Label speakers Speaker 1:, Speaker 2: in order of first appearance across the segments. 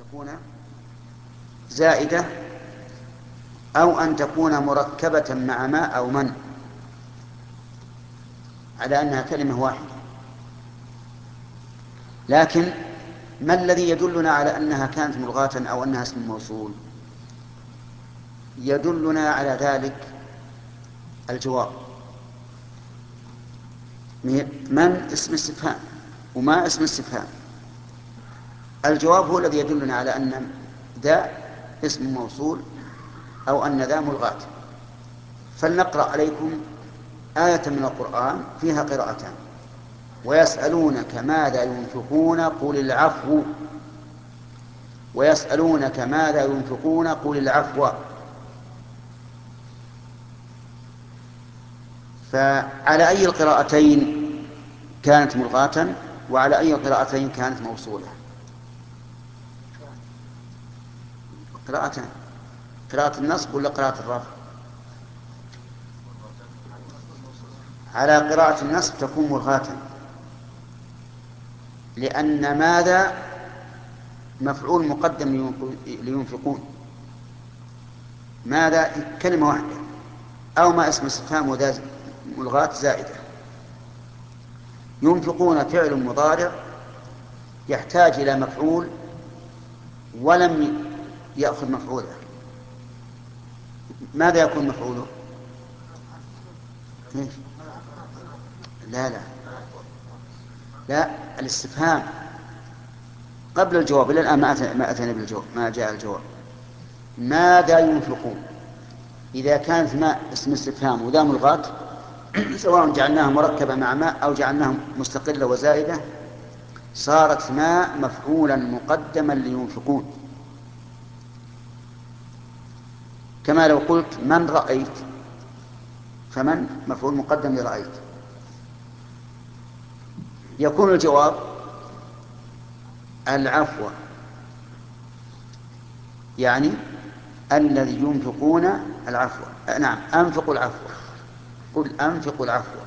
Speaker 1: تكون زائدة أو أن تكون مركبة مع ما أو من، على أنها كلمة واحدة. لكن ما الذي يدلنا على أنها كانت ملغاة أو أنها اسم موصول؟ يدلنا على ذلك الجواب. من اسم استفهام وما اسم استفهام. الجواب هو الذي يدلنا على أن ذا اسم موصول أو أن ذا ملغاة. فلنقرأ عليكم آية من القرآن فيها قراءتان: ويسألونك ماذا ينفقون قل العفو، ويسألونك ماذا ينفقون قل العفو. فعلى أي القراءتين كانت ملغاة وعلى أي القراءتين كانت موصولة؟ قراءتان: قراءة النصب ولا قراءة الرفع؟ على قراءة النصب تكون ملغاة، لأن ماذا مفعول مقدم لينفقون، ماذا كلمة واحدة، أو ما اسم استفهام وذا ملغاة زائدة. ينفقون فعل مضارع يحتاج إلى مفعول ولم يأخذ مفعوله، ماذا يكون مفعوله؟ لا لا لا، الاستفهام قبل الجواب. إلى الآن ما أتينا بالجواب، ما جاء الجواب. ماذا ينفقون إذا كانت ما اسم استفهام وذا ملغاة سواء جعلناها مركبة مع ما أو جعلناها مستقلة وزائدة، صارت ما مفعولا مقدما لينفقون. كما لو قلت من رأيت، فمن مفعول مقدم لرأيت. يكون الجواب العفو، يعني الذي ينفقون العفو. نعم، أنفقوا العفو، قل أنفقوا العفو.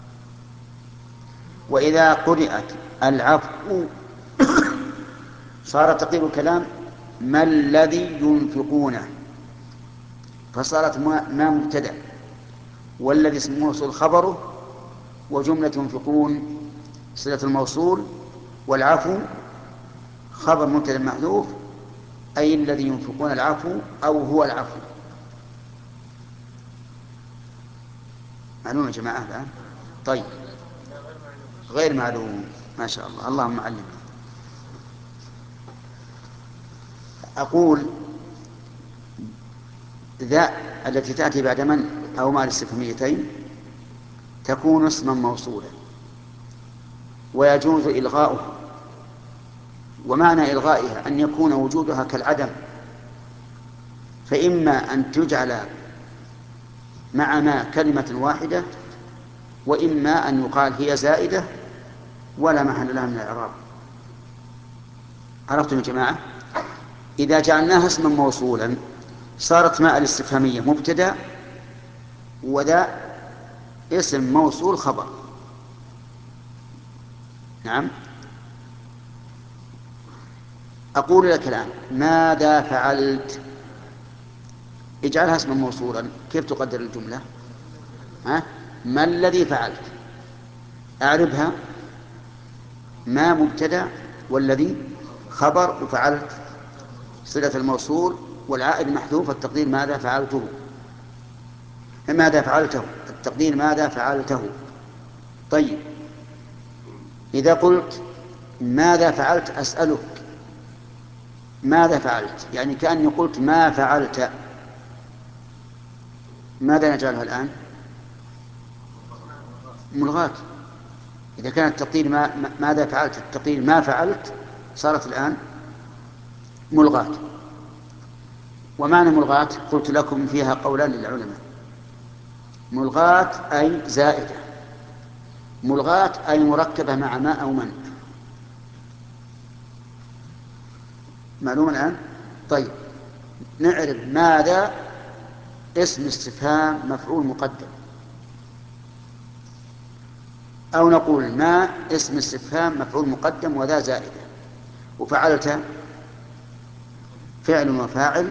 Speaker 1: وإذا قرأت العفو صار تقدير الكلام ما الذي ينفقونه، فصارت ما مبتدأ، والذي اسم موصول خبره، وجملة ينفقون صلة الموصول، والعفو خبر مبتدأ محذوف، أي الذي ينفقون العفو أو هو العفو. معلوم يا جماعة الآن؟ طيب، غير معلوم. ما شاء الله، اللهم علمنا. أقول ذا التي تأتي بعد من أو مع الاستفهاميتين تكون اسما موصولا ويجوز إلغاؤها. ومعنى إلغائها أن يكون وجودها كالعدم، فإما أن تجعل مع ما كلمة واحدة، وإما أن يقال هي زائدة ولا محل لها من الإعراب. عرفتم يا جماعة؟ إذا جعلناها اسما موصولا صارت ماء الاستفهامية مبتدأ، وذا اسم موصول خبر. نعم. أقول لك الآن ماذا فعلت، اجعلها اسما موصولا، كيف تقدر الجملة؟ ما الذي فعلت؟ أعربها: ما مبتدأ والذي خبر وفعلت صلة الموصول والعائد محذوف، التقدير ماذا فعلته. ماذا فعلته، التقدير ماذا فعلته. طيب، إذا قلت ماذا فعلت أسألك ماذا فعلت، يعني كأني قلت ما فعلت، ماذا نجعلها الآن؟ ملغاة. إذا كان التقدير ماذا فعلت، التقدير ما فعلت، صارت الآن ملغاة. ومعنى ملغاة قلت لكم فيها قولان للعلماء: ملغاة أي زائدة، ملغاة أي مركبة مع ما أو من. معلوم الآن؟ طيب، نعرف ماذا اسم استفهام مفعول مقدم، أو نقول ما اسم استفهام مفعول مقدم وذا زائدة، وفعلت فعل وفاعل،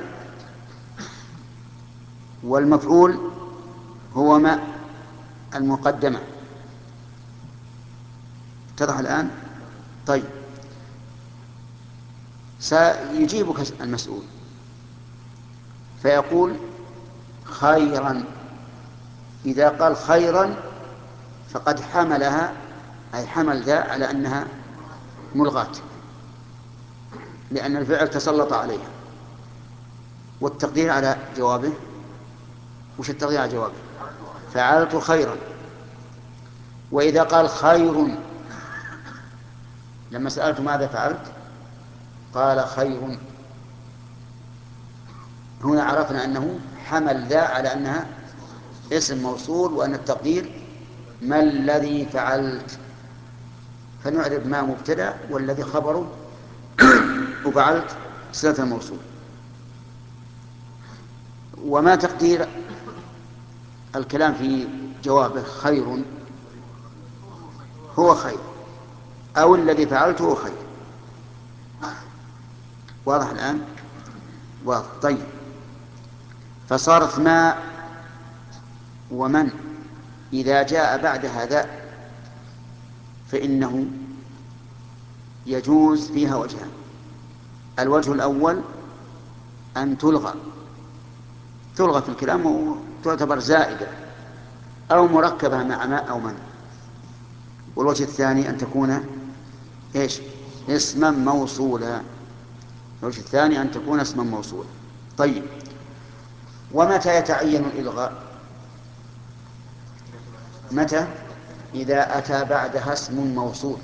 Speaker 1: والمفعول هو ما المقدمة. اتضح الآن؟ طيب، سيجيبك المسؤول فيقول خيرا. إذا قال خيرا فقد حملها، أي حمل ذا على أنها ملغاة، لأن الفعل تسلط عليها. والتقدير على جوابه، وش التقدير على جوابه؟ فعلت خيرا. وإذا قال خير، لما سألت ماذا فعلت قال خير، هنا عرفنا أنه حمل ذا على أنها اسم موصول، وأن التقدير ما الذي فعلت، فنعرف ما مبتدأ والذي خبره وفعلت صلة الموصول. وما تقدير الكلام في جوابه خير؟ هو خير، أو الذي فعلته هو خير. واضح الآن؟ واضح. طيب، فصارت ما ومن إذا جاء بعد هذا فإنه يجوز فيها وجهان. الوجه الأول أن تلغى في الكلام وتعتبر زائدة أو مركبة مع ما أو من. والوجه الثاني أن تكون إيش؟ اسما موصولا. الوجه الثاني أن تكون اسما موصولا. طيب، ومتى يتعين الإلغاء؟ متى؟ إذا أتى بعدها اسم موصول،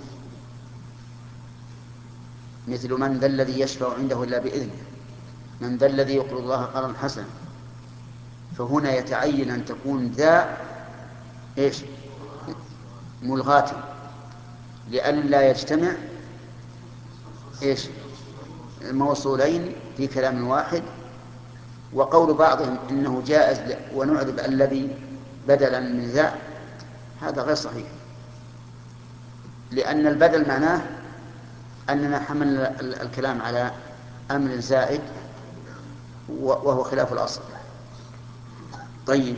Speaker 1: مثل من ذا الذي يشفع عنده إلا بإذنه، من ذا الذي يقرض الله قرضا حسنا. فهنا يتعين أن تكون ذا إيش؟ ملغاة، لئلا يجتمع إيش؟ موصولين في كلام واحد. وقول بعضهم إنه جائز ونعرب الذي بدلا من ذا، هذا غير صحيح، لأن البدل معناه أننا حملنا الكلام على أمر زائد وهو خلاف الأصل. طيب،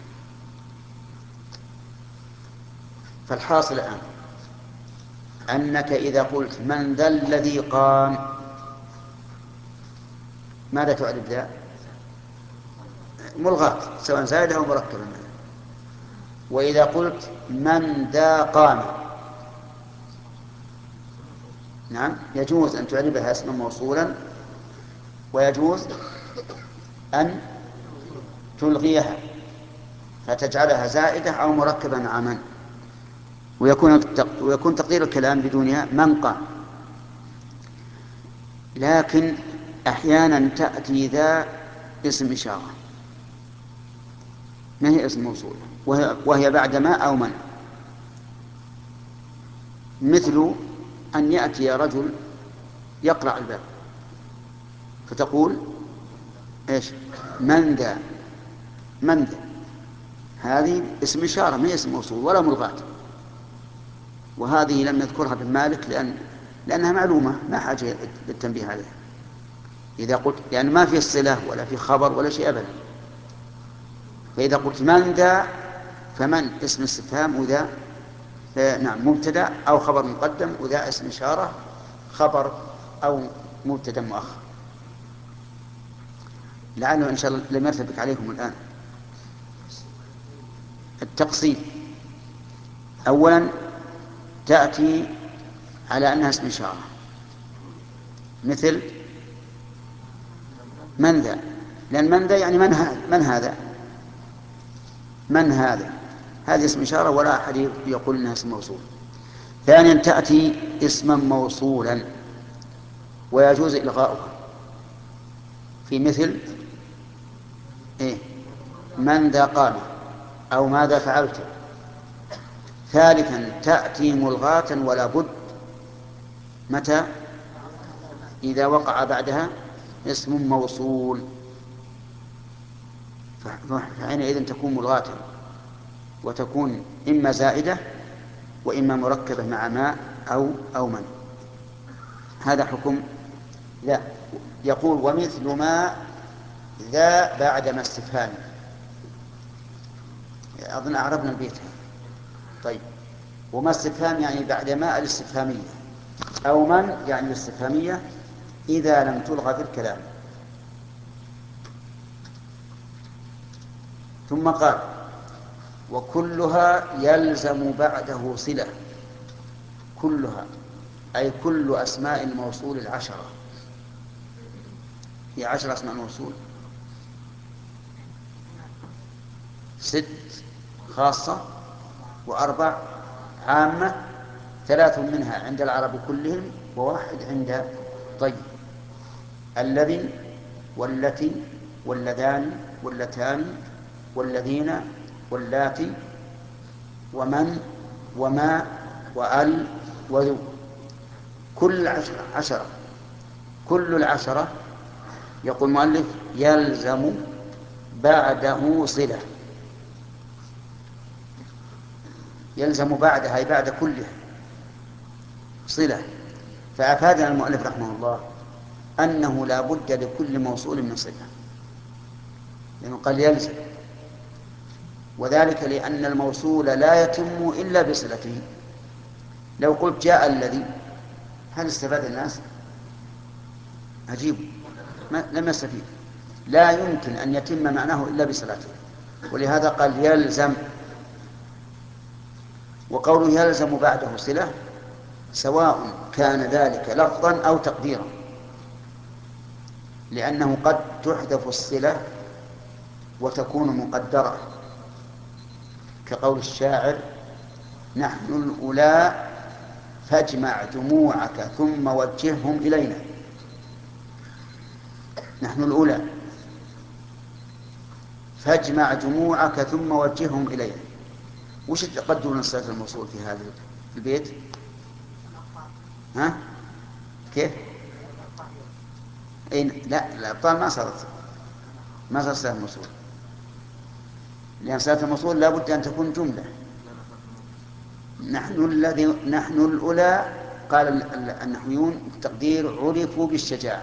Speaker 1: فالحاصل الآن أنك إذا قلت من ذا الذي قام، ماذا تعرف ذا؟ ملغاة، سواء زائدة أو مركبة. وإذا قلت من ذا قام، نعم، يجوز أن تعربها اسما موصولا، ويجوز أن تلغيها فتجعلها زائدة أو مركبة مع من، ويكون تقدير الكلام بدونها من قام. لكن أحيانا تأتي ذا اسم إشارة، ما هي اسم موصول، وهي بعد ما أو من، مثل أن يأتي رجل يقرع الباب فتقول إيش؟ من ذا. من ذا هذه اسم إشارة، ما هي اسم موصول ولا ملغاة. وهذه لم يذكرها ابن مالك لأنها معلومة، ما حاجة للتنبيه عليها. إذا قلت يعني ما في الصلة ولا في خبر ولا شيء أبدا. فإذا قلت من ذا فمن اسم استفهام، وذا نعم مبتدأ أو خبر مقدم، وذا اسم إشارة خبر أو مبتدأ مؤخر. لعله إن شاء الله لم يرتبك عليكم الآن. التقسيم: أولا تأتي على أنها اسم إشارة، مثل من ذا، لأن من ذا يعني من هذا. من هذا هذه اسم إشارة ولا أحد يقول إنها اسم موصول. ثانيا تأتي اسما موصولا ويجوز إلغاؤها، في مثل إيه؟ من ذا قام أو ماذا فعلت. ثالثا تأتي ملغاة ولا بد، متى؟ إذا وقع بعدها اسم موصول، فحينئذ تكون ملغاة وتكون إما زائدة وإما مركبة مع ما أو من. هذا حكم لا، يقول ومثل ما ذا بعد ما استفهام. أظن أعربنا البيت. طيب، وما استفهام يعني بعد ما الاستفهامية، أو من يعني الاستفهامية إذا لم تلغى في الكلام. ثم قال وكلها يلزم بعده صلة. كلها أي كل أسماء الموصول العشرة، هي 10 أسماء الموصول، 6 خاصة و4 عامة، 3 منها عند العرب كلهم و1 عند طيب. الذي والتي واللذان واللتان والذين واللاتي ومن وما وأل وذو، كل 10. كل 10 يقول المؤلف يلزم بعده صلة. يلزم بعدها أي بعد كلها صلة. فأفادنا المؤلف رحمه الله أنه لا بد لكل موصول من صلة، لأنه قال يلزم، وذلك لأن الموصول لا يتم إلا بصلته. لو قلت جاء الذي، هل استفاد الناس؟ عجيب، لم يستفيد. لا يمكن أن يتم معناه إلا بصلته، ولهذا قال يلزم. وقوله يلزم بعده صلة سواء كان ذلك لفظا أو تقديرا، لأنه قد تحذف الصلة وتكون مقدرة، كقول الشاعر نحن الأولى فاجمع جموعك ثم وجههم إلينا. نحن الأولى فاجمع جموعك ثم وجههم إلينا. وش تقدر صلة الموصول في هذا البيت؟ ها؟ كيف؟ لا، الأبطال ما صارت صلة الموصول، لأن صلة الموصول لا بد أن تكون جملة. نحن الأولى، قال النحويون التقدير عرفوا بالشجاعة.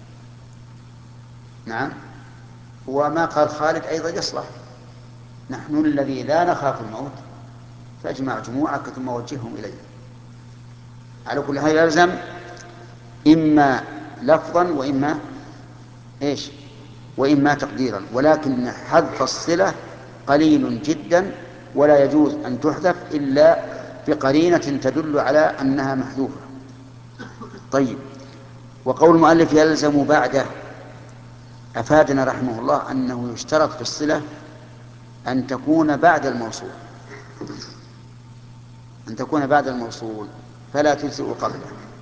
Speaker 1: نعم، وما قال خالد أيضا يصلح، نحن الذي لا نخاف الموت فاجمع جموعك ثم وجههم إليه. على كل حال يلزم إما لفظا وإما تقديرا، ولكن حذف الصلة قليل جدا، ولا يجوز أن تحذف إلا بقرينة تدل على أنها محذوفة. طيب، وقول المؤلف يلزم بعده أفادنا رحمه الله أنه يشترط في الصلة أن تكون بعد الموصول، فلا تجزئ قبله.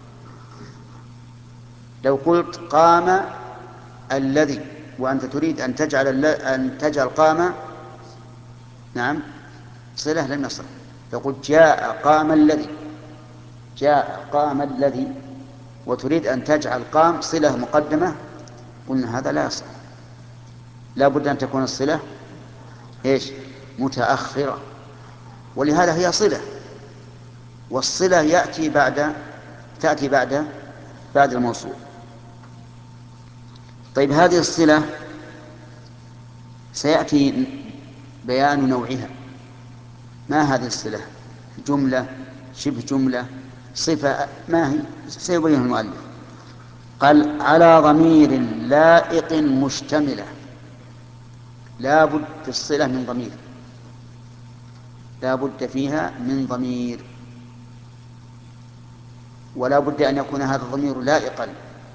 Speaker 1: لو قلت قام الذي وأنت تريد أن تجعل قام نعم صلة لم يصح. لو قلت جاء قام الذي وتريد أن تجعل قام صلة مقدمة، قلنا هذا لا يصح، لا بد أن تكون الصلة متأخرة، ولهذا هي صلة، والصلة تأتي بعد الموصول. طيب، هذه الصلة سيأتي بيان نوعها. ما هذه الصلة؟ جملة، شبه جملة، صفة، ما هي؟ سيبين المؤلف. قال على ضمير لائق مشتملة. لا بد في الصلة من ضمير، لا بد فيها من ضمير، ولا بد أن يكون هذا الضمير لائقا،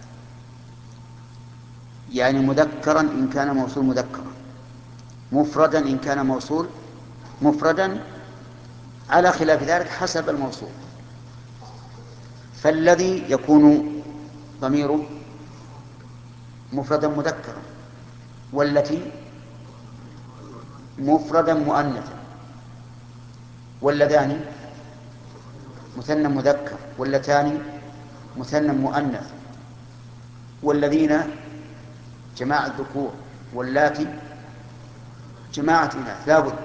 Speaker 1: يعني مذكرا إن كان موصول مذكرا، مفردا إن كان موصول مفردا، على خلاف ذلك حسب الموصول. فالذي يكون ضميره مفردا مذكرا، والتي مفردا مؤنثا، واللذان مثنى مذكر، واللتان مثنى مؤنث، والذين جماعة الذكور، واللاتي جماعة إناث. لا بد.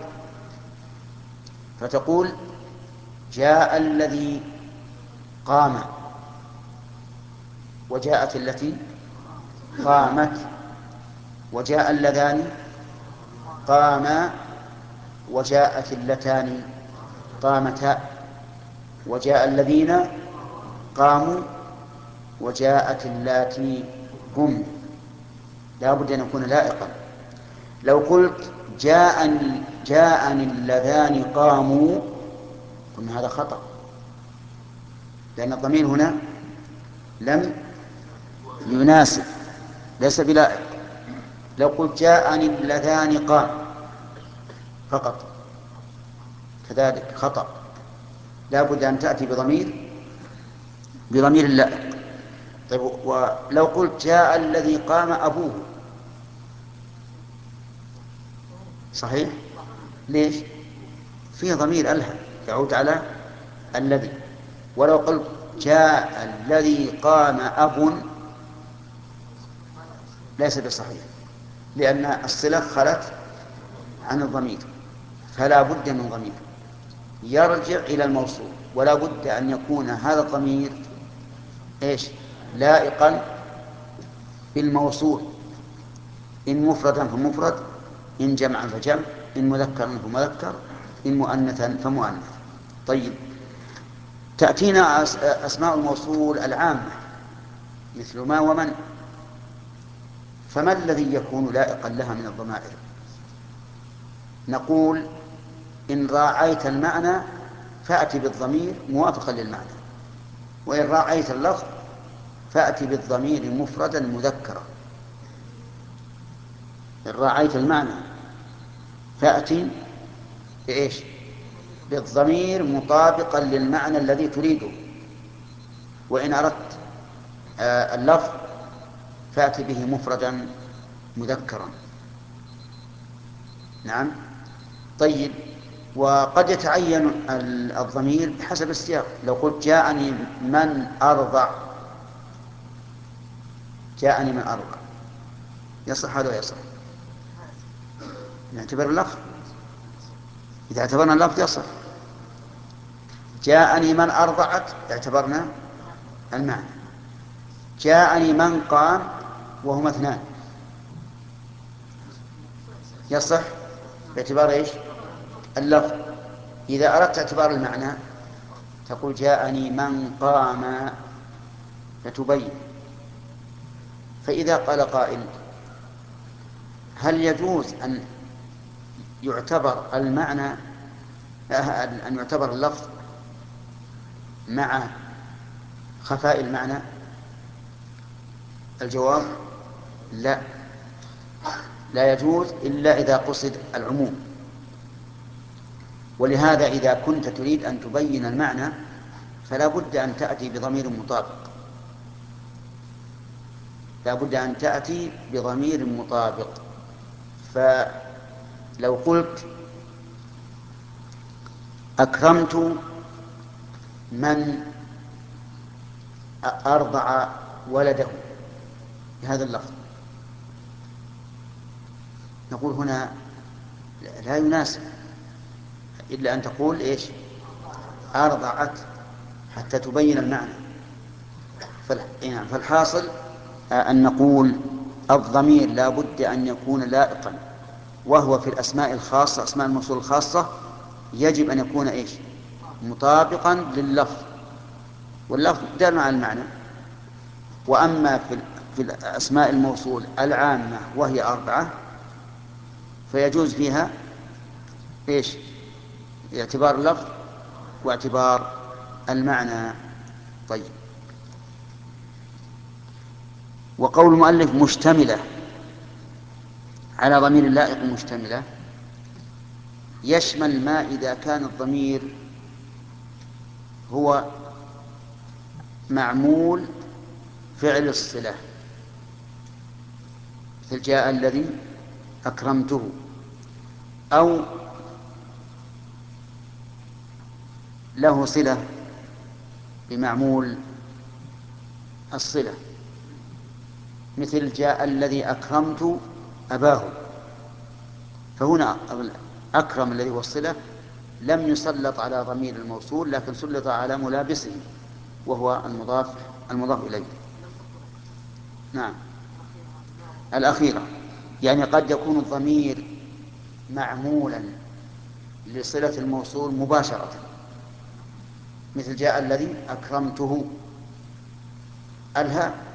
Speaker 1: فتقول جاء الذي قام، وجاءت التي قامت، وجاء اللذان قاما، وجاءت اللتان قامتا، وجاء الذين قاموا، وجاءت اللاتي قم. لا بد أن يكون لائقا. لو قلت جاءني اللذان قاموا قلنا هذا خطأ، لأن الضمير هنا لم يناسب، ليس بلائق. لو قلت جاءني اللذان قام فقط كذلك خطأ، لا بد أن تأتي بضمير اللائق. طيب ولو قلت جاء الذي قام أبوه صحيح؟ ليش؟ فيه ضمير ألها يعود على الذي. ولو قلت جاء الذي قام أب ليس بصحيح، لأن الصلة خلت عن الضمير، فلا بد من ضمير يرجع إلى الموصول، ولا بد أن يكون هذا الضمير إيش؟ لائقا بالموصول، إن مفردا فمفرد، إن جمعا فجمع، إن مذكرا فمذكر، إن مؤنثا فمؤنث. طيب، تأتينا أسماء الموصول العامة مثل ما ومن، فما الذي يكون لائقا لها من الضمائر؟ نقول إن راعيت المعنى فأتي بالضمير موافقا للمعنى، وإن راعيت اللفظ فأتي بالضمير مفردا مذكرا. إن راعيت المعنى فأتي بإيش؟ بالضمير مطابقا للمعنى الذي تريده، وإن أردت اللفظ فأتي به مفردا مذكرا. نعم. طيب، وقد يتعين الضمير بحسب السياق. لو قلت جاءني من أرضع، جاءني من أرضع، يصح هذا ويصح؟ نعتبر اللفظ، إذا اعتبرنا اللفظ يصح. جاءني من أرضعت اعتبرنا المعنى. جاءني من قام وهما اثنان يصح باعتبار ايش؟ اللفظ. إذا أردت اعتبار المعنى تقول جاءني من قام فتبين. فإذا قال قائل هل يجوز أن يعتبر المعنى، أن يعتبر اللفظ مع خفاء المعنى؟ الجواب لا، لا يجوز إلا إذا قصد العموم. ولهذا إذا كنت تريد أن تبين المعنى فلا بد أن تأتي بضمير مطابق، لا بد أن تأتي بضمير مطابق. فلو قلت أكرمت من أرضع ولده بهذا اللفظ، نقول هنا لا يناسب إلا أن تقول إيش؟ أرضعت، حتى تبين المعنى. فالحاصل أن نقول الضمير لا بد أن يكون لائقا، وهو في الأسماء الخاصة، أسماء الموصول الخاصة يجب أن يكون إيش؟ مطابقا لللفظ، واللفظ دال على المعنى. وأما في الأسماء الموصول العامة وهي 4 فيجوز فيها إيش؟ اعتبار اللفظ واعتبار المعنى. طيب، وقول المؤلف مشتملة على ضمير لائق مشتملة يشمل ما إذا كان الضمير هو معمول فعل الصلة، مثل جاء الذي أكرمته، أو له صلة بمعمول الصلة، مثل جاء الذي أكرمت أباه. فهنا أكرم الذي هو الصلة لم يسلط على ضمير الموصول، لكن سلط على ملابسه وهو المضاف إليه. نعم الأخيرة، يعني قد يكون الضمير معمولا لصلة الموصول مباشرة، مثل جاء الذي أكرمته، الهاء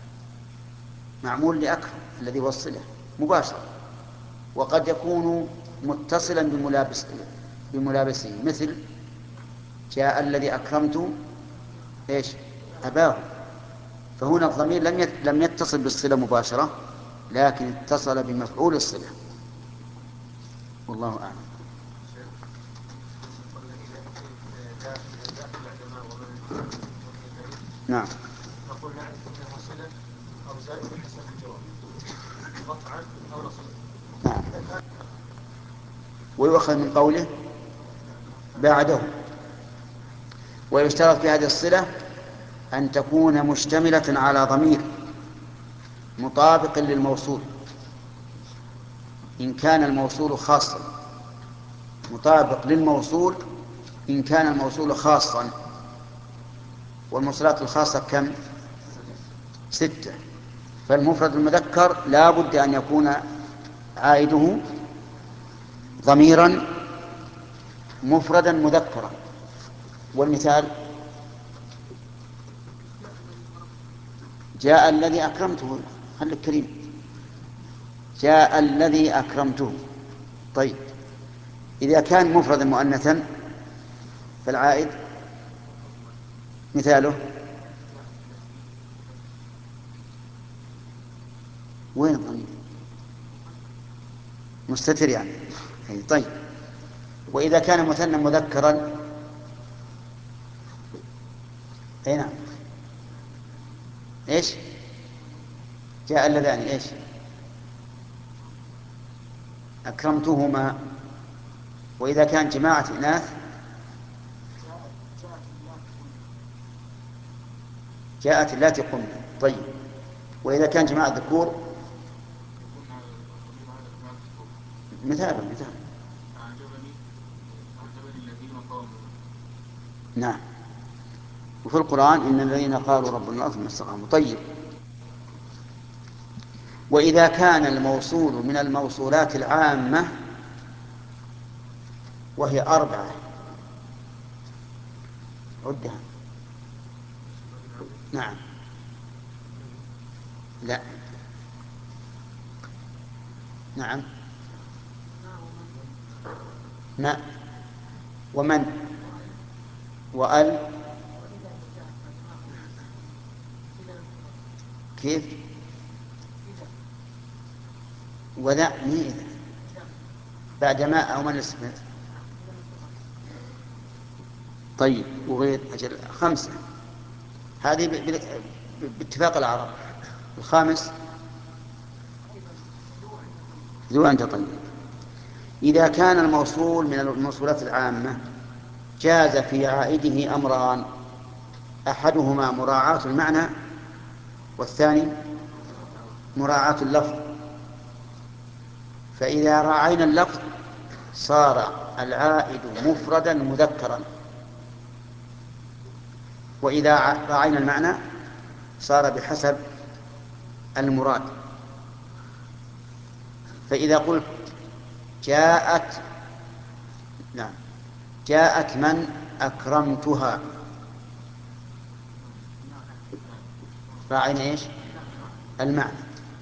Speaker 1: معمول لأكرم الذي وصله مباشرة. وقد يكون متصلا بملابسه، مثل جاء الذي أكرمت إيش أباه. فهنا الضمير لم يتصل بالصلة مباشرة، لكن اتصل بمفعول الصلة. والله أعلم. نعم.
Speaker 2: نقول نعرف انها صله او زائد بحسب الجواب، قطعا او نصبا.
Speaker 1: نعم. ويؤخذ من قوله بعده. ويشترط في هذه الصلة أن تكون مشتملة على ضمير مطابق للموصول، إن كان الموصول خاصا، مطابق للموصول إن كان الموصول خاصا. والموصولات الخاصة كم؟ 6. فالمفرد المذكر لا بد أن يكون عائده ضميرا مفردا مذكرا. والمثال جاء الذي أكرمته، خليك كريم، جاء الذي أكرمته. طيب إذا كان مفردا مؤنثا فالعائد مثاله وين الضمير؟ مستتر يعني. طيب وإذا كان مثنى مذكرا أي نعم إيش جاء اللذان إيش أكرمتهما. وإذا كان جماعة إناث جاءت اللاتي قمنا. طيب وإذا كان جماعة ذكور مثال. نعم. وفي القرآن إن الذين قالوا ربنا الله ثم استقاموا. طيب وإذا كان الموصول من الموصولات العامة وهي 4 عدها. نعم لا نعم ما ومن وأل. كيف وذا ميزة بعد ما أو من الصفات. طيب وغير أجل 5 هذه باتفاق العرب. الخامس ذو أنت. طيب إذا كان الموصول من الموصولات العامة جاز في عائده أمران، أحدهما مراعاة المعنى والثاني مراعاة اللفظ. فإذا راعينا اللفظ صار العائد مفردا مذكرا، وإذا راعينا المعنى صار بحسب المراد. فإذا قلت جاءت نعم جاءت من أكرمتها، راعينا إيش المعنى.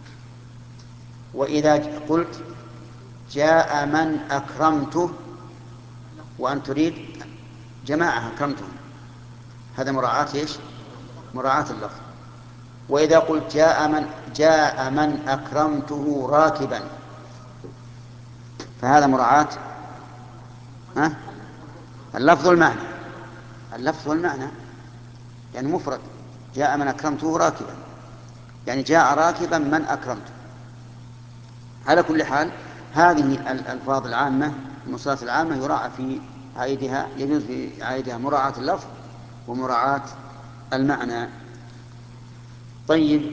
Speaker 1: وإذا قلت جاء من أكرمته وأن تريد جماعة أكرمتهم، هذا مراعاة إيش مراعاة اللفظ. وإذا قلت جاء من أكرمته راكبا، فهذا مراعاة اللفظ والمعنى. اللفظ والمعنى يعني مفرد، جاء من أكرمته راكبا يعني جاء راكبا من أكرمته. على كل حال هذه الألفاظ العامة المصطلحات العامة يراعى في عائدها، يجوز في عائدها مراعاة اللفظ ومراعاة المعنى. طيب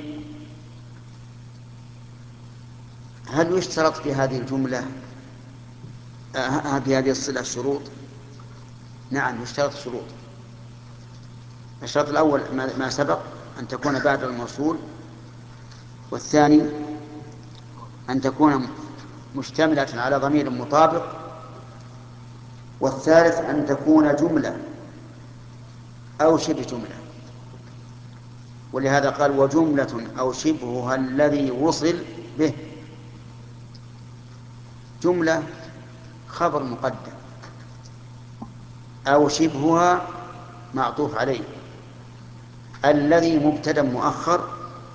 Speaker 1: هل يشترط في هذه الجملة في هذه الصلة شروط؟ نعم يشترط شروط. الشرط الأول ما سبق أن تكون بعد الموصول والثاني أن تكون مشتملة على ضمير مطابق، والثالث أن تكون جملة أو شبه جملة. ولهذا قال وجملة أو شبهها الذي وصل به. جملة خبر مقدم، أو شبهها معطوف عليه، الذي مبتدأ مؤخر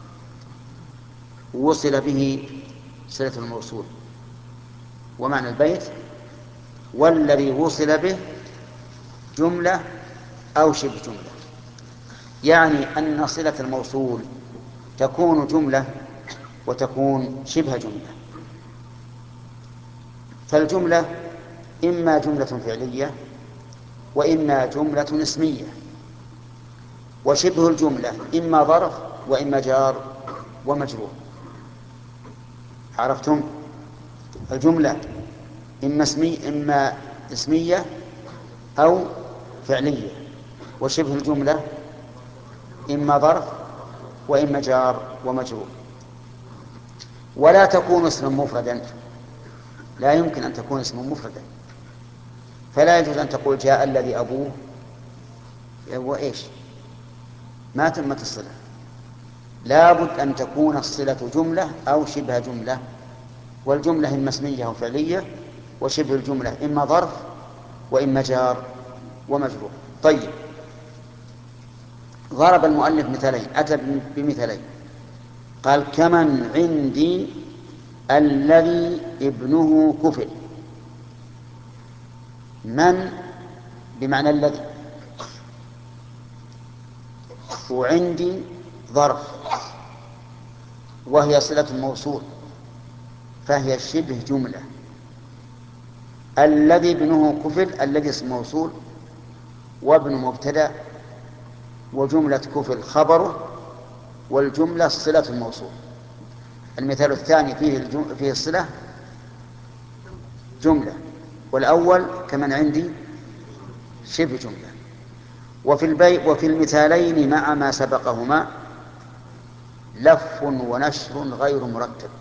Speaker 1: وصل به صلة الموصول. ومعنى البيت والذي وصل به جملة أو شبه جملة، يعني أن صلة الموصول تكون جملة وتكون شبه جملة. فالجملة إما جملة فعلية وإما جملة اسمية، وشبه الجملة إما ظرف وإما جار ومجرور. عرفتم؟ الجملة إما اسمية أو فعلية، وشبه الجملة إما ظرف وإما جار ومجرور. ولا تكون اسما مفردا، لا يمكن أن تكون اسما مفردا، فلا يجوز أن تقول جاء الذي أبوه وإيش ما تمت الصلة. لا بد أن تكون الصلة جملة أو شبه جملة، والجملة إما اسمية أو فعلية، وشبه الجملة إما ظرف وإما جار ومجرور. طيب، ضرب المؤلف مثالين، أتى بمثالين، قال كمن عندي الذي ابنه كفل. من بمعنى الذي، وعندي ظرف وهي صلة الموصول فهي شبه جملة. الذي ابنه كفل، الذي اسم موصول وابن مبتدأ وجملة كفل خبره والجملة صلة الموصول. المثال الثاني فيه الصلة جملة، والأول كمن عندي شبه جملة. وفي المثالين مع ما سبقهما لف ونشر غير مرتب.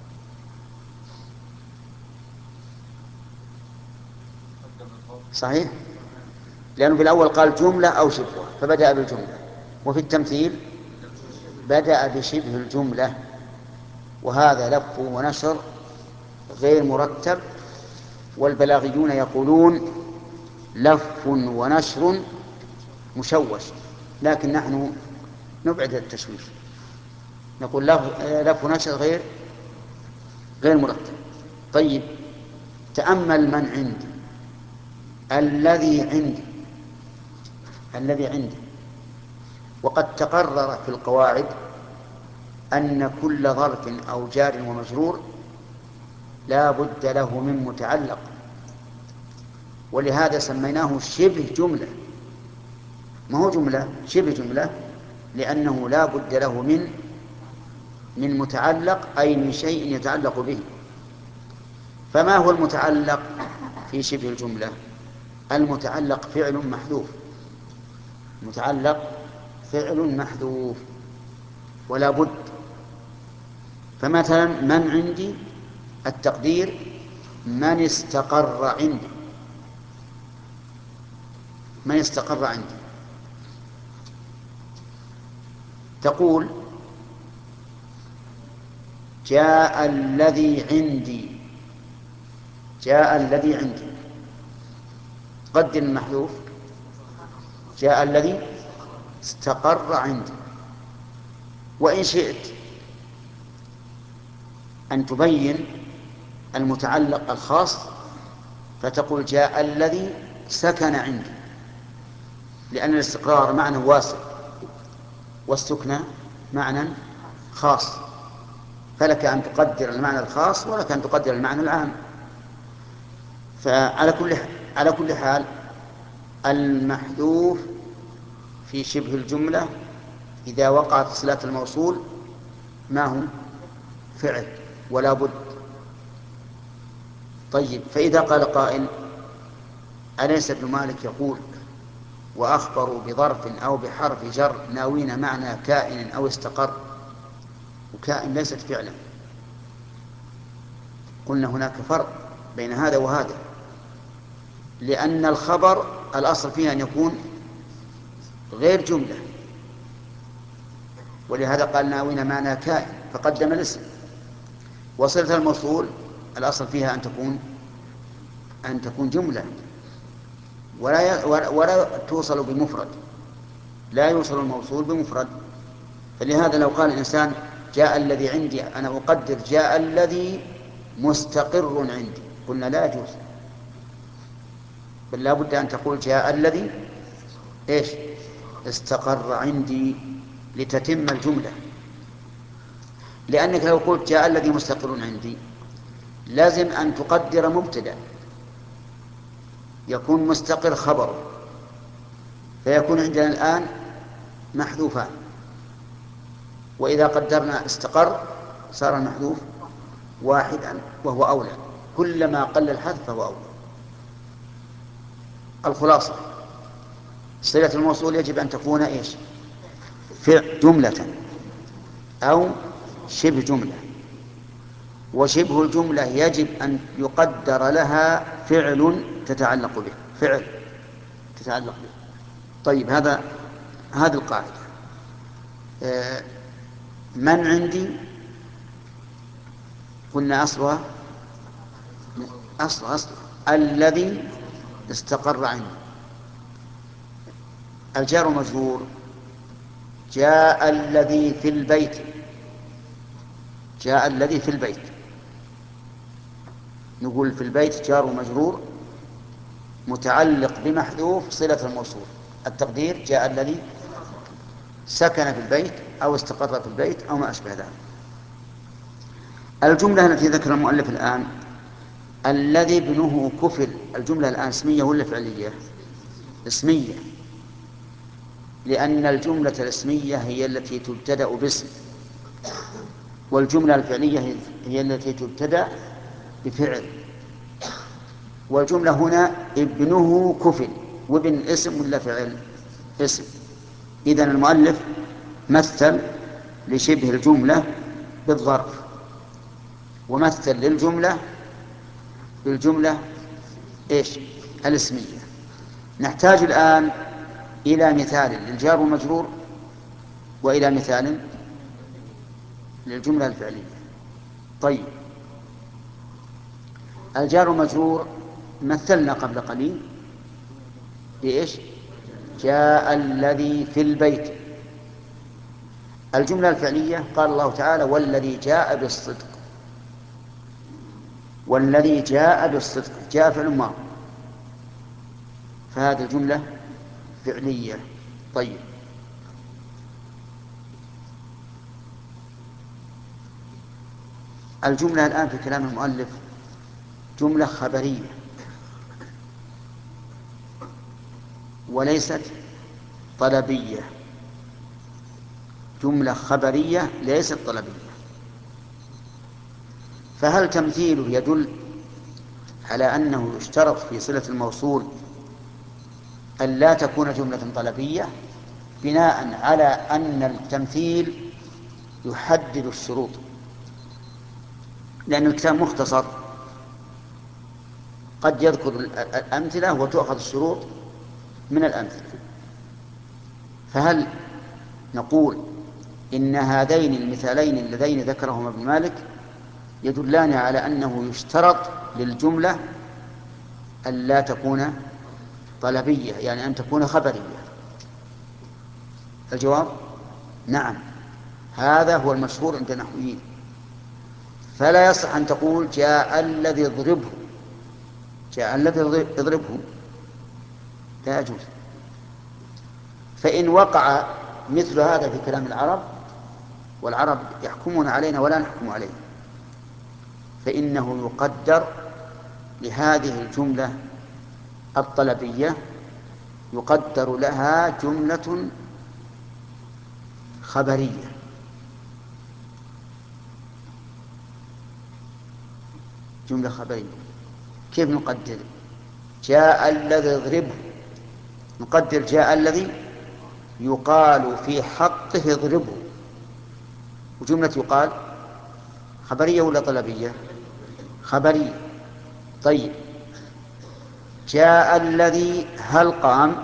Speaker 1: صحيح؟ لأنه في الأول قال جملة أو شبهها فبدأ بالجملة، وفي التمثيل بدأ بشبه الجملة، وهذا لف ونشر غير مرتب. والبلاغيون يقولون لف ونشر مشوش، لكن نحن نبعد التشويش، نقول لف ونشر غير مرتب. طيب، تأمل من عندي، الذي عندي، وقد تقرر في القواعد أن كل ظرف أو جار ومجرور لا بد له من متعلق، ولهذا سميناه شبه جملة، ما هو جملة، شبه جملة، لأنه لا بد له من متعلق، أي من شيء يتعلق به. فما هو المتعلق في شبه الجملة؟ المتعلق فعل محذوف، متعلق فعل محذوف ولا بد. فمثلا من عندي التقدير من استقر عندي، من استقر عندي. تقول جاء الذي عندي، جاء الذي عندي، قدر المحذوف جاء الذي استقر عندي. وإن شئت أن تبين المتعلق الخاص فتقول جاء الذي سكن عندي، لأن الاستقرار معنى واسع والسكنى معنى خاص، فلك أن تقدر المعنى الخاص ولك أن تقدر المعنى العام. على كل حال المحذوف في شبه الجملة إذا وقعت صلة الموصول ما هو فعل ولا بد. طيب، فإذا قال قائل أليس ابن مالك يقول وأخبروا بظرف أو بحرف جر ناوين معنى كائن أو استقر؟ وكائن ليست فعلا. قلنا هناك فرق بين هذا وهذا، لأن الخبر الأصل فيه أن يكون غير جملة، ولهذا قال ناوين معنى كائن فقدم الاسم. وصلة الموصول الأصل فيها أن تكون جملة ولا توصل بمفرد، لا يوصل الموصول بمفرد. فلهذا لو قال الإنسان جاء الذي عندي، أنا أقدر جاء الذي مستقر عندي، قلنا لا يجوز، بل لا بد أن تقول جاء الذي إيش استقر عندي لتتم الجملة. لأنك لو قلت جاء الذي مستقر عندي لازم أن تقدر مبتدأ يكون مستقر خبره، فيكون عندنا الآن محذوفان. وإذا قدرنا استقر صار المحذوف واحدا وهو أولى، كلما قل الحذف فهو أولى. الخلاصة صلة الموصول يجب أن تكون إيش؟ جملة أو شبه جملة، وشبه الجملة يجب أن يقدر لها فعل تتعلق به، فعل تتعلق به. طيب هذه القاعدة. من عندي قلنا أصلها الذي استقر عندي. الجار مجرور جاء الذي في البيت، جاء الذي في البيت، نقول في البيت جار مجرور متعلق بمحذوف صلة الموصول، التقدير جاء الذي سكن في البيت أو استقر في البيت أو ما أشبه ذلك. الجملة التي ذكر المؤلف الآن الذي ابنه كفل، الجملة الآن اسمية ولا فعلية؟ اسمية، لأن الجملة الاسمية هي التي تبتدأ باسم، والجملة الفعلية هي التي تبتدأ بفعل. والجملة هنا ابنه كفل، وابن اسم ولا فعل؟ اسم. إذن المؤلف مثل لشبه الجملة بالظرف، ومثل للجملة بالجملة إيش؟ الاسمية. نحتاج الآن إلى مثال للجار والمجرور وإلى مثال للجملة الفعلية. طيب الجار والمجرور مثلنا قبل قليل بإيش؟ جاء الذي في البيت. الجملة الفعلية قال الله تعالى والذي جاء بالصدق، والذي جاء بالصدق جاء فعل ماضي، فهذه الجملة فعلية. طيب الجملة الآن في كلام المؤلف جملة خبرية وليست طلبية، جملة خبرية ليست طلبية. فهل تمثيله يدل على أنه يشترط في صلة الموصول أن لا تكون جملة طلبية، بناء على أن التمثيل يحدد الشروط؟ لأن الكتاب مختصر قد يذكر الأمثلة وتؤخذ الشروط من الأمثلة. فهل نقول إن هذين المثالين اللذين ذكرهما ابن مالك يدلان على أنه يشترط للجملة أن لا تكون طلبية، يعني أن تكون خبرية؟ الجواب نعم، هذا هو المشهور عند النحويين. فلا يصح أن تقول جاء الذي اضربه، جاء الذي اضربه، لا يجوز. فإن وقع مثل هذا في كلام العرب والعرب يحكمون علينا ولا نحكم عليه، فإنه يقدر لهذه الجملة الطلبية يقدر لها جملة خبرية. جملة خبرية كيف نقدر؟ جاء الذي اضربه، نقدر جاء الذي يقال في حقه اضربه، وجملة يقال خبرية ولا طلبية؟ خبرية. طيب، جاء الذي هل قام،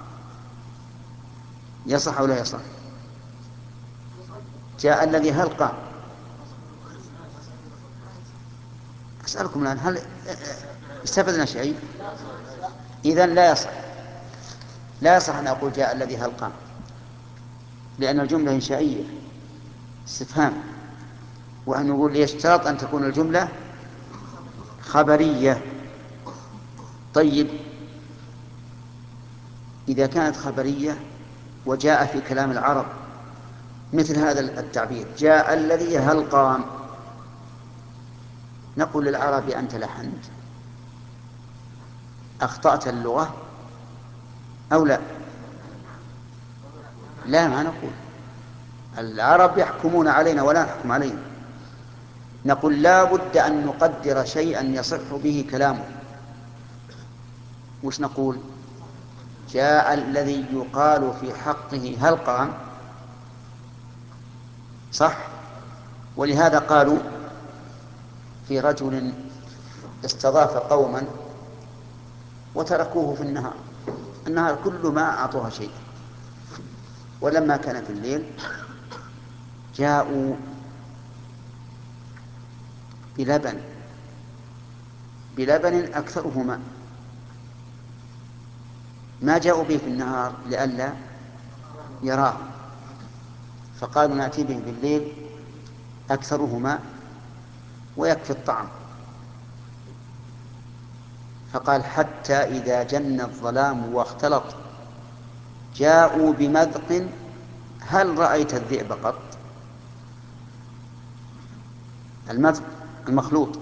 Speaker 1: يصح أو لا يصح؟ جاء الذي هل قام. أسألكم الآن، هل استفدنا شيء؟ إذن لا يصح، لا يصح أن أقول جاء الذي هل قام، لأن الجملة إنشائية استفهام، وأن نقول يشترط أن تكون الجملة خبرية. طيب، إذا كانت خبرية وجاء في كلام العرب مثل هذا التعبير جاء الذي هل قام، نقول للعرب أنت لحنت، أخطأت اللغة أو لا؟ لا، ما نقول. العرب يحكمون علينا ولا نحكم عليهم. نقول لا بد أن نقدر شيئا يصح به كلامه. وش نقول؟ جاء الذي يقال في حقه هل قام، صح؟ ولهذا قالوا في رجل استضاف قوما وتركوه في النهار كله ما أعطوها شيء، ولما كان في الليل جاءوا بلبن أكثره ماء، ما جاءوا به في النهار لئلا يراه، فقالوا نأتي به بالليل أكثره ماء ويكفي الطعام. فقال حتى إذا جن الظلام واختلط جاءوا بمذق هل رأيت الذئب قط. المذق المخلوط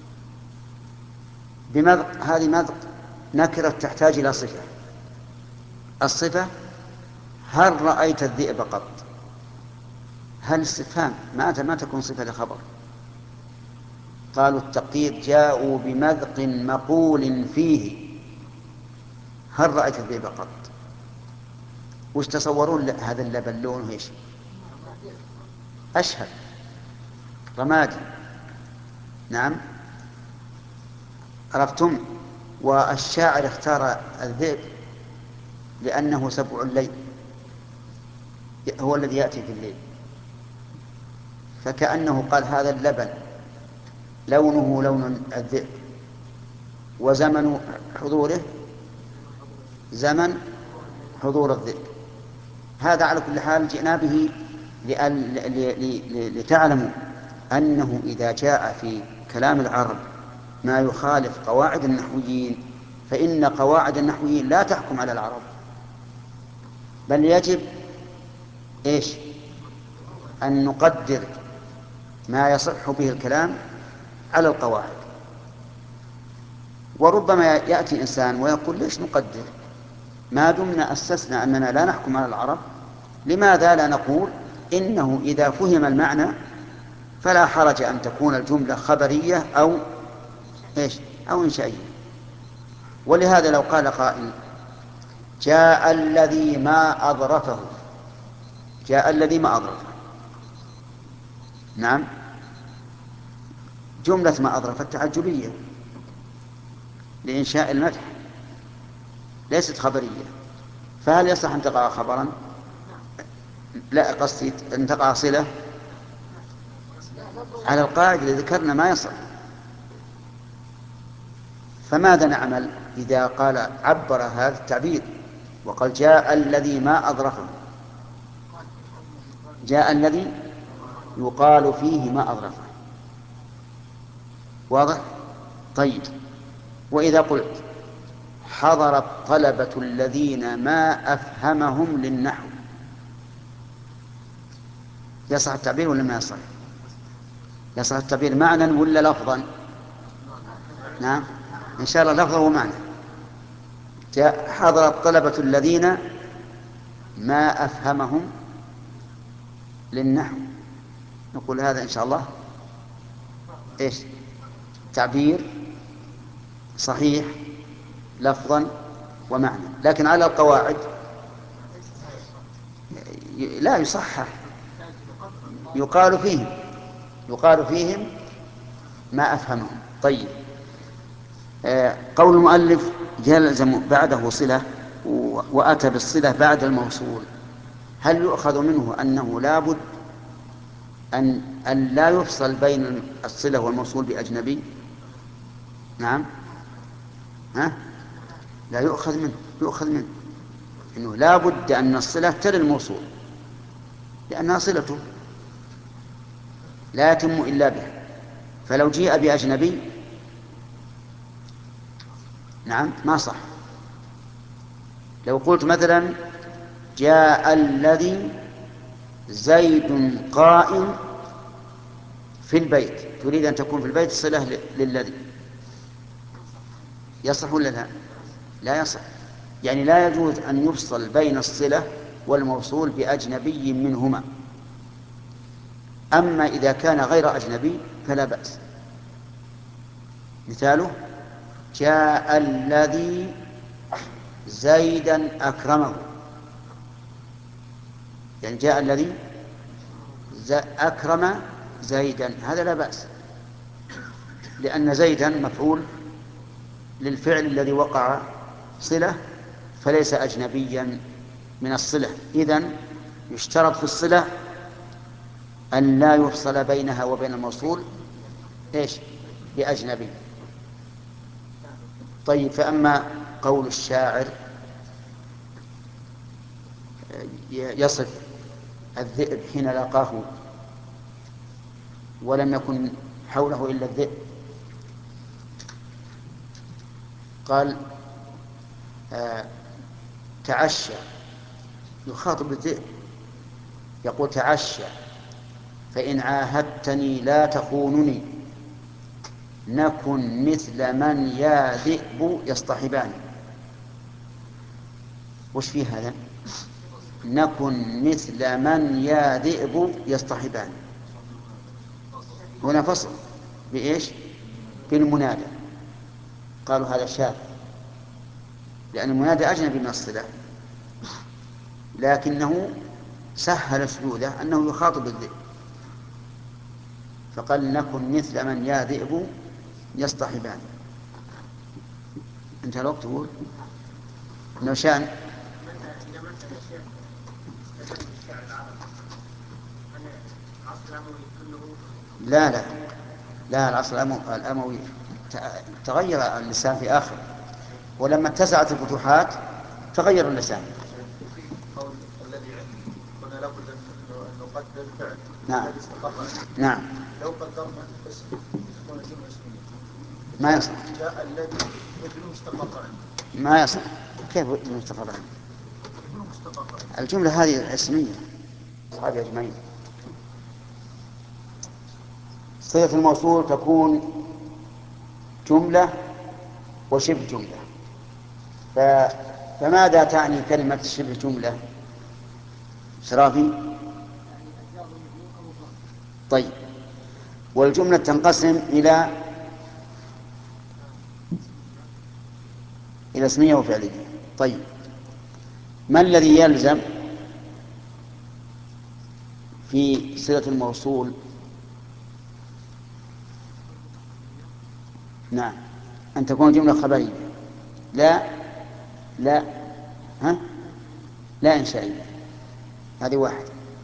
Speaker 1: بمذق، هذه مذق نكرة تحتاج إلى صفة. الصفة هل رأيت الذئب قط، هل استفهام ما تكون صفة لخبر. قالوا التقدير جاءوا بمذق مقول فيه هل رأيت الذئب قط. وش تصورون هذا اللبن لونه ايش؟ أشهب رمادي. نعم، عرفتم. والشاعر اختار الذئب لأنه سبع الليل، هو الذي يأتي في الليل، فكأنه قال هذا اللبن لونه لون الذئب وزمن حضوره زمن حضور الذئب. هذا على كل حال جئنا به لتعلموا أنه إذا جاء في كلام العرب ما يخالف قواعد النحويين فإن قواعد النحويين لا تحكم على العرب، بل يجب إيش؟ أن نقدر ما يصح به الكلام على القواعد. وربما يأتي إنسان ويقول ليش نقدر ما دمنا أسسنا أننا لا نحكم على العرب، لماذا لا نقول إنه إذا فهم المعنى فلا حرج أن تكون الجملة خبرية أو إيش أو إنشائية. ولهذا لو قال قائل جاء الذي ما أظرفه، جاء الذي ما أظرفه، نعم، جملة ما أظرفت تعجبية لإنشاء المدح ليست خبرية، فهل يصح أن تقع خبرا؟ لا، قصدي أن تقع صلة على القاعدة اللي ذكرنا ما يصح. فماذا نعمل إذا قال عبر هذا التعبير وقال جاء الذي ما أظرفه؟ جاء الذي يقال فيه ما أظرفه، واضح؟ طيب، وإذا قلت حضر الطلبة الذين ما أفهمهم للنحو، يصح التعبير ولا ما يصح؟ يصح التعبير معنى ولا لفظا؟ نعم، إن شاء الله لفظه ومعنى. حضر الطلبة الذين ما أفهمهم للنحو، نقول هذا إن شاء الله إيش؟ تعبير صحيح لفظا ومعنى، لكن على القواعد لا يصحح، يقال فيهم ما أفهمهم. طيب، قول المؤلف يلزم بعده صلة وأتى بالصلة بعد الموصول، هل يؤخذ منه أنه لا بد أن لا يفصل بين الصلة والموصول بأجنبي؟ نعم. لا يؤخذ منه أنه لا بد أن الصلة تلي الموصول لأنها صلته لا يتم إلا به. فلو جيء بأجنبي نعم ما صح. لو قلت مثلا جاء الذي زيد قائم في البيت، تريد أن تكون في البيت صلة للذي، يصح ولا لا؟ لا يصح. يعني لا يجوز أن يفصل بين الصلة والموصول بأجنبي منهما. أما إذا كان غير أجنبي فلا بأس. مثاله جاء الذي زيدا أكرمه، يعني جاء الذي أكرم زيدا، هذا لا بأس، لأن زيدا مفعول للفعل الذي وقع صلة فليس أجنبيا من الصلة. إذن يشترط في الصلة أن لا يفصل بينها وبين الموصول بأجنبي. طيب، فأما قول الشاعر يصف الذئب حين لقاه ولم يكن حوله إلا الذئب، قال تعشى، يخاطب الذئب يقول تعشى فإن عاهدتني لا تخونني نكن مثل من يا ذئب يصطحبان. وش في هذا؟ نكن مثل من يا ذئب يصطحبان، هنا فصل بإيش؟ بالمنادى. قالوا هذا شاذ لأن المنادى أجنبي من الصلة، لكنه سهل سلوله أنه يخاطب الذئب، فقال نكن مثل من يا ذئب يصطحبان. انتهى الوقت. تقول نوشان لا لا لا، العصر الأموي تغير اللسان في آخر، ولما اتسعت الفتوحات تغير اللسان.
Speaker 2: قول الذي عندي قلنا لابد أن نقدر الفعل
Speaker 1: نعم.
Speaker 2: الذي استقر.
Speaker 1: نعم.
Speaker 2: لو قدرنا اسم تكون الجملة اسمية.
Speaker 1: ما يصح.
Speaker 2: جاء الذي ابن مستقر عنده.
Speaker 1: ما يصح. كيف مستقر عنه؟
Speaker 2: ابن مستقر عنده.
Speaker 1: الجملة هذه اسمية. أصحابي أجمعين. صلة الموصول تكون جملة وشبه جملة. فماذا تعني كلمة شبه جملة؟ شرافي. طيب، والجملة تنقسم إلى اسمية وفعلية. طيب، ما الذي يلزم في صلة الموصول؟ نعم، أن تكون جملة خبرية. لا لا لا إنشائية. هذه واحد.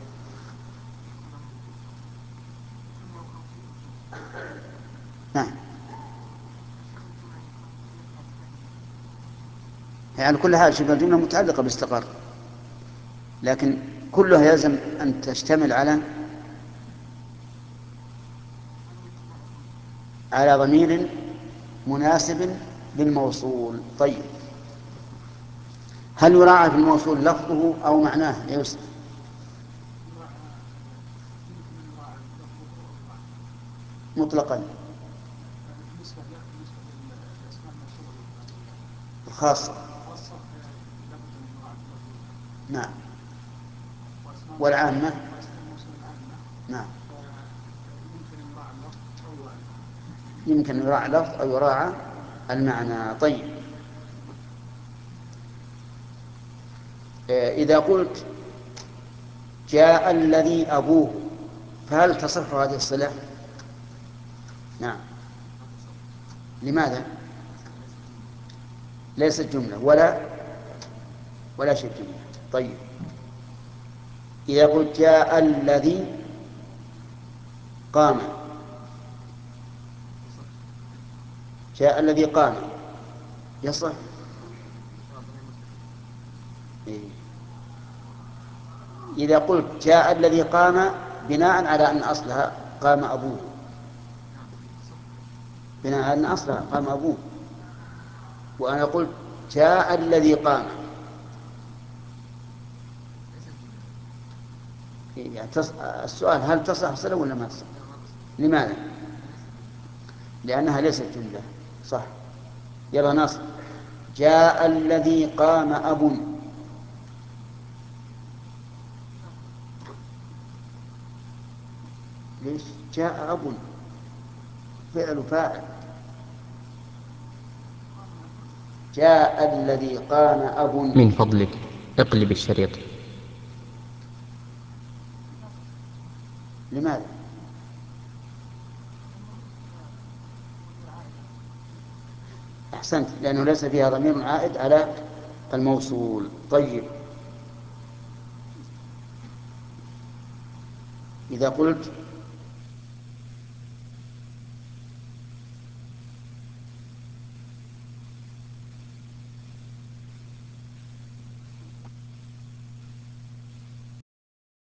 Speaker 1: نعم، يعني كل هذه شبه الجملة متعلقة باستقر، لكن كلها يلزم أن تشتمل على ضمير مناسب للموصول. طيب، هل يراعى في الموصول لفظه أو معناه يا يوسف؟ مطلقا الخاصة. نعم. والعامة. نعم. يمكن يراعى اللفظ أو يراعى المعنى. طيب، إذا قلت جاء الذي أبوه فهل تصح هذه الصلة؟ نعم. لماذا؟ ليست جملة ولا شيء جملة. طيب، إذا قلت جاء الذي قام، جاء الذي قام يصح؟ إيه. إذا قلت جاء الذي قام بناء على أن أصلها قام أبوه، بناء على أن أصلها قام أبوه، وأنا قلت جاء الذي قام، يعني السؤال هل تصح صلة ولا ما تصح؟ لماذا؟ لأنها ليست جملة. صح. يلا نص: جاء الذي قام أب. ليش؟ جاء أب فعل فاعل. جاء الذي قام أب.
Speaker 3: من فضلك اقلب الشريط.
Speaker 1: لماذا؟ أحسنت، لأنه ليس فيها ضمير عائد على الموصول. طيب، إذا قلت